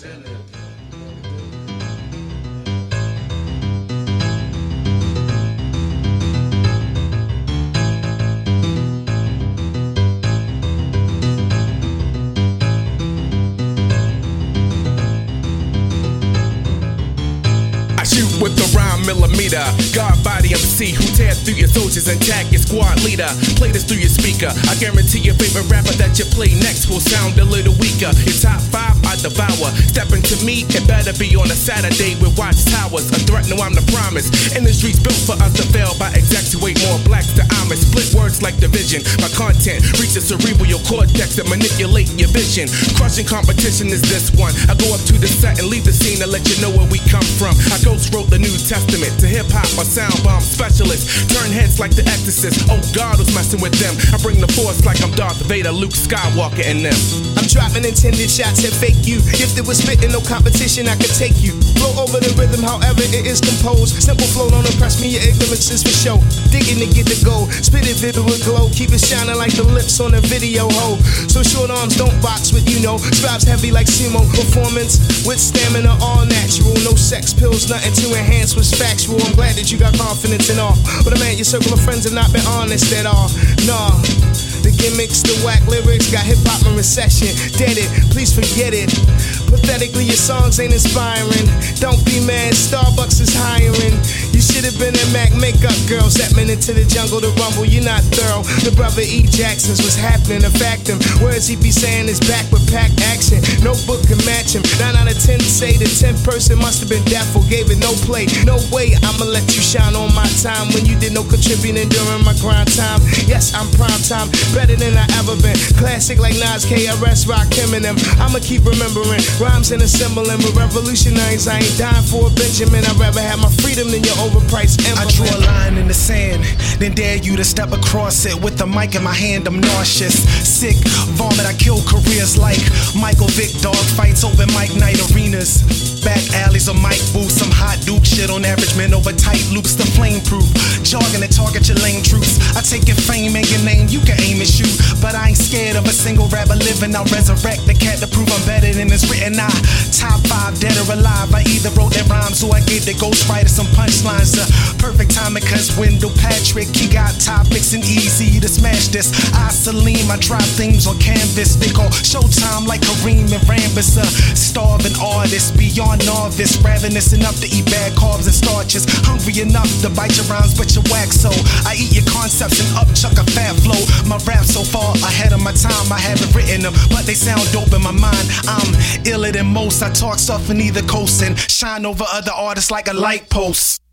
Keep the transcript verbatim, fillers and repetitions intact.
With the rhyme millimeter, God body M C who tear through your soldiers and tag your squad leader. Play this through your speaker. I guarantee your favorite rapper that you play next will sound a little weaker. Your top five I devour. Step into me, it better be on a Saturday with watchtowers. A threat, no I'm the promise. Industry's built for us to fail by exacerbate more blacks to Amish. Split words like division. My content reaches cerebral cortex and manipulate your vision. Crushing competition is this one. I go up to the set and leave the scene to let you know where we come from. I ghost wrote the New Testament to hip-hop, a sound bomb specialist. Turn heads like the Exorcist. Oh God was messing with them. I bring the force like I'm Darth Vader, Luke Skywalker and them. I'm dropping intended shots at fake you. If there was spitting, no competition, I could take you. Flow over the rhythm, however it is composed. Simple flow, don't impress me, your ignorance is for show. Digging to get the gold, spit it vivid with glow. Keep it shining like the lips on a video hoe. So short arms don't box with, you know. Straps heavy like sumo. Performance with stamina, all natural. No sex pills, nothing to enhance what's factual. I'm glad that you got confidence in all. But I mean, your circle of friends have not been honest at all. Nah. The gimmicks, the whack lyrics, got hip-hop in recession. Dead it, please forget it. Pathetically, your songs ain't inspiring. Don't be mad, Starbucks is hiring. You should have been a Mac makeup girl. Stepping into the jungle to rumble, you're not thorough. The brother E. Jackson's was happening, to fact him. Words he be saying is back with pack action. No book can match him. Nine out of ten say the tenth person must have been deaf or gave it no play. No way, I'ma let you shine on my time when you did no contributing during my grind time. Yes, I'm prime time, better than I ever been. Classic like Nas, K R S, Rock, Eminem. I'ma keep remembering rhymes and assembling with revolutionaries. I ain't dying for a Benjamin. I'd rather have my freedom than your overpriced emblem. I draw a line in the sand, then dare you to step across it. With the mic in my hand, I'm nauseous, sick, vomit. I kill careers like Michael Vick. Dog fights over Mike Knight arenas. Back alleys or mic booths. Some hot duke shit on average men over tight loops. The flame proof, jogging to target your lame troops. I take your fame and your name, you can aim and shoot. But I ain't scared of a single rapper living. I'll resurrect the cat to prove I'm better than it's written. I top five, dead or alive. I either wrote their rhymes or I gave the ghostwriter some punchlines. Uh, perfect timing cause Wendell Patrick, he got topics and easy to smash this. I Salim, I drop themes on canvas. They call Showtime like Kareem and Rambis. Uh, starving artist, beyond novice. Ravenous enough to eat bad carbs and starches. Hungry enough to bite your rhymes but your wax. So I eat your concepts and upchuck a fat flow. My rap so far ahead of my time, I haven't written them, but they sound dope in my mind. I'm iller than most. I talk stuff in either coast and shine over other artists like a light post.